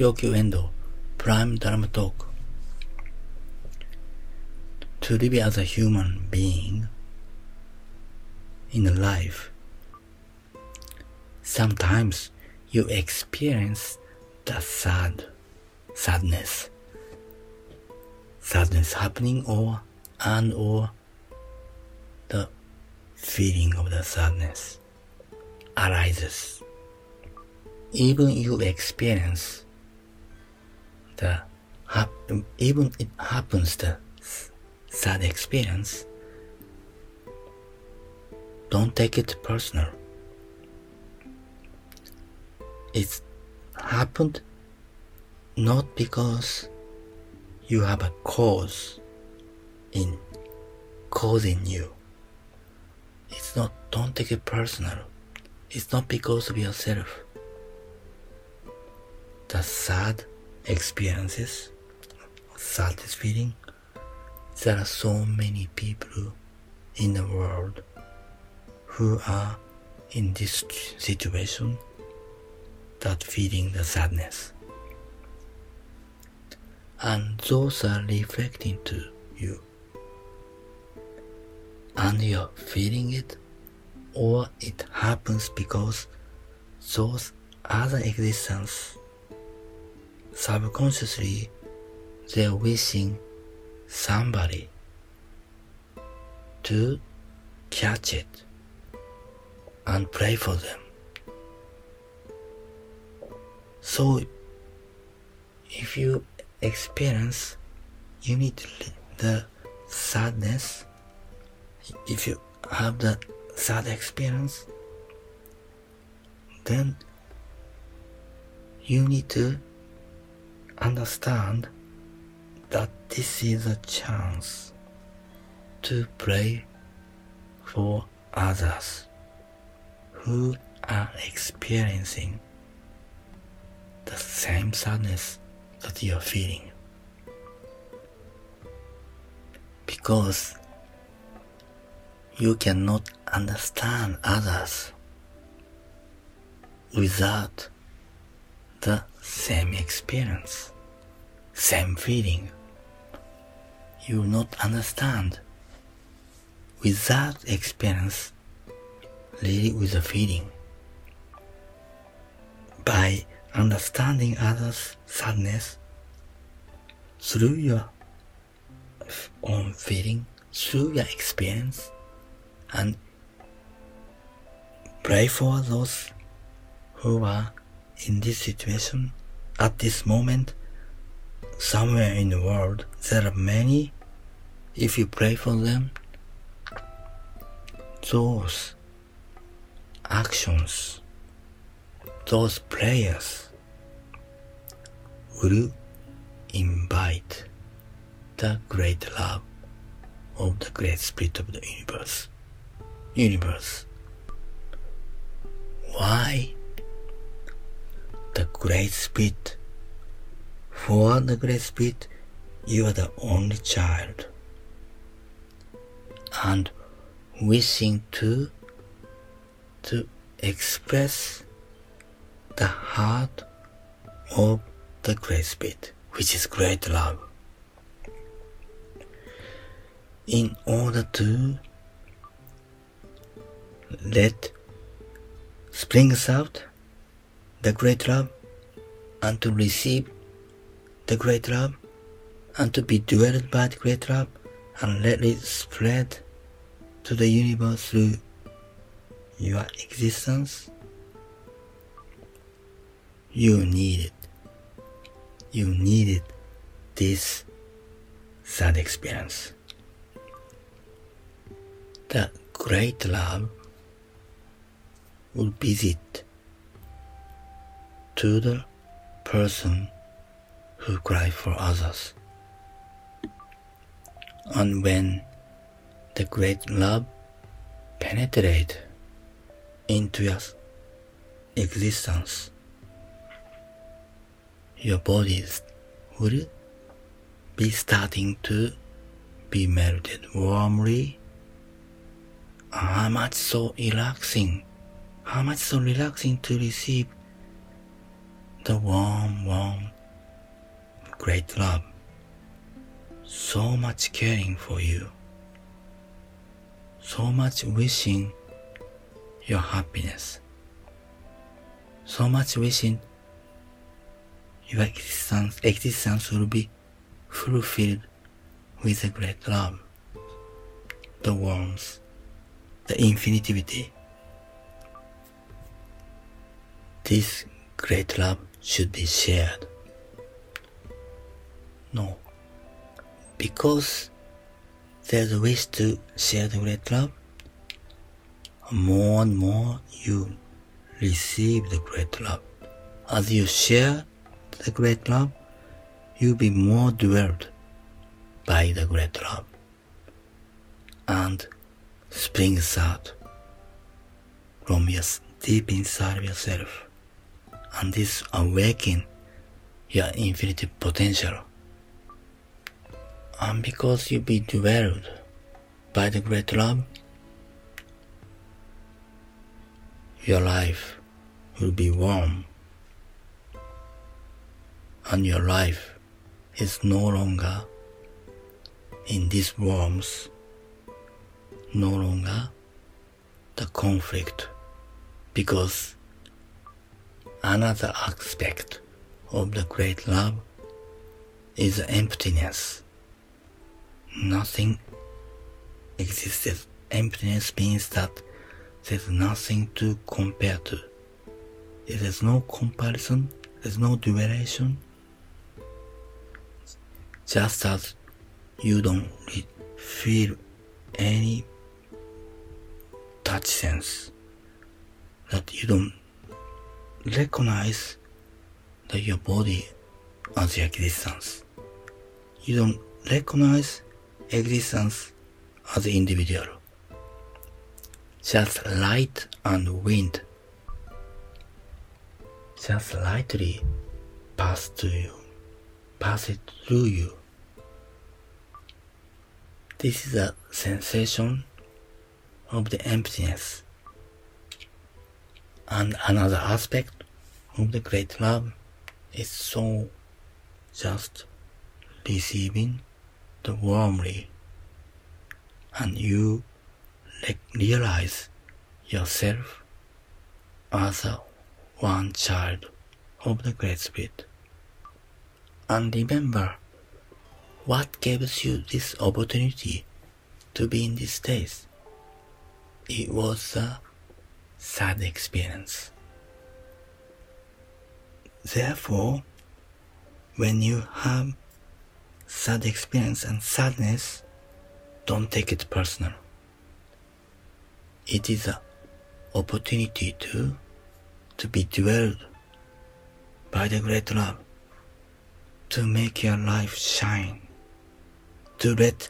両級エンドプライムドラマトーク To live as a human being in life, sometimes you experience the sadness happening or the feeling of the sadness arises. Even you experience even it happens the sad experience, don't take it personal. It's happened not because you have a cause in causing you. It's not, don't take it personal. It's not because of yourself. The sad experiences, saddest feeling, there are so many people in the world who are in this situation that feeling the sadness. And those are reflecting to you. And you're feeling it, or it happens because those other existence subconsciously they're wishing somebody to catch it and pray for them. So if you experience, you need the sadness. If you have the sad experience, then you need to understand that this is a chance to pray for others who are experiencing the same sadness that you are feeling. Because you cannot understand others without the same experience, same feeling. You will not understand without experience, really with a feeling. By understanding others' sadness through your own feeling, through your experience, and pray for those who are in this situation at this moment. Somewhere in the world there are many. If you pray for them, those actions, those prayers will invite the great love of the great spirit of the universe. Why? The great spirit. For the great spirit, you are the only child, and wishing to express the heart of the great spirit, which is great love, in order to let springs out the great love, and to receive the great love, and to be dwelled by the great love, and let it spread to the universe through your existence. You needed this sad experience. The great love will visit to the person who cries for others. And when the great love penetrates into your existence, your body will be starting to be melted warmly. How much so relaxing to receive the warm great love, so much caring for you, so much wishing your happiness, so much wishing your existence will be fulfilled with the great love, the warmth, the infinity. This great love should be shared. No, because there's a wish to share the great love, more and more you receive the great love. As you share the great love, you'll be more dwelled by the great love, and springs out from your deep inside of yourself, and this awaken your infinite potential. And because you be dwelled by the great love, your life will be warm, and your life is no longer in this warmth, no longer the conflict, because another aspect of the great love is emptiness. Nothing exists. Emptiness means that there's nothing to compare to. There's no comparison, there's no duration. Just as you don't feel any touch sense, that you don't recognize that your body as your existence. You don't recognize existence as an individual. Just light and wind just lightly pass it through you. This is a sensation of the emptiness. And another aspect of the great love is so just receiving the warmly, and you realize yourself as a one child of the Great Spirit. And remember, what gives you this opportunity to be in this state? It was a sad experience. Therefore, when you have sad experience and sadness, don't take it personal. It is an opportunity to be dwelled by the great love, to make your life shine, to let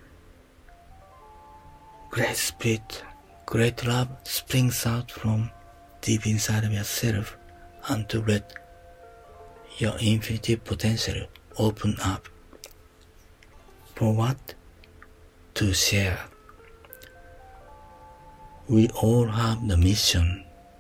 great spirit, great love springs out from deep inside of yourself, and to let your infinite potential open up. For what? To share. We all have the mission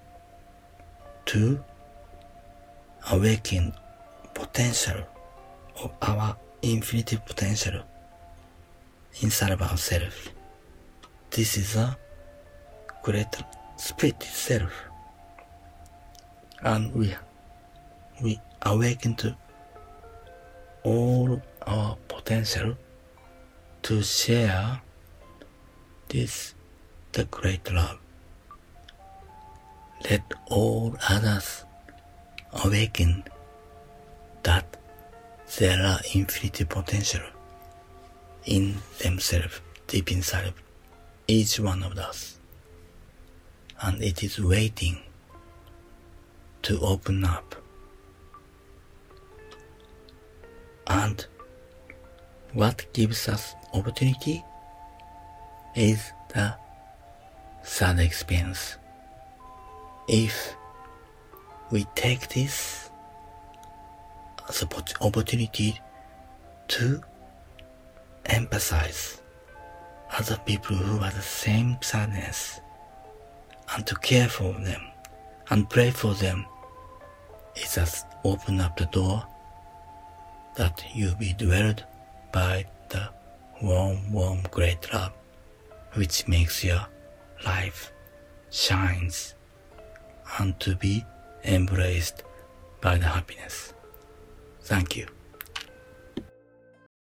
to awaken potential of our infinite potential inside of ourselves. This is a great spirit itself, and we awaken to all our potential to share the great love. Let all others awaken that there are infinite potential in themselves, deep inside of each one of us, and it is waiting to open up. And what gives us opportunity is the sad experience. If we take this as an opportunity to empathize other people who have the same sadness, and to care for them and pray for them, it just open up the door that you be dwelled by the warm, great love, which makes your life shines and to be embraced by the happiness. Thank you.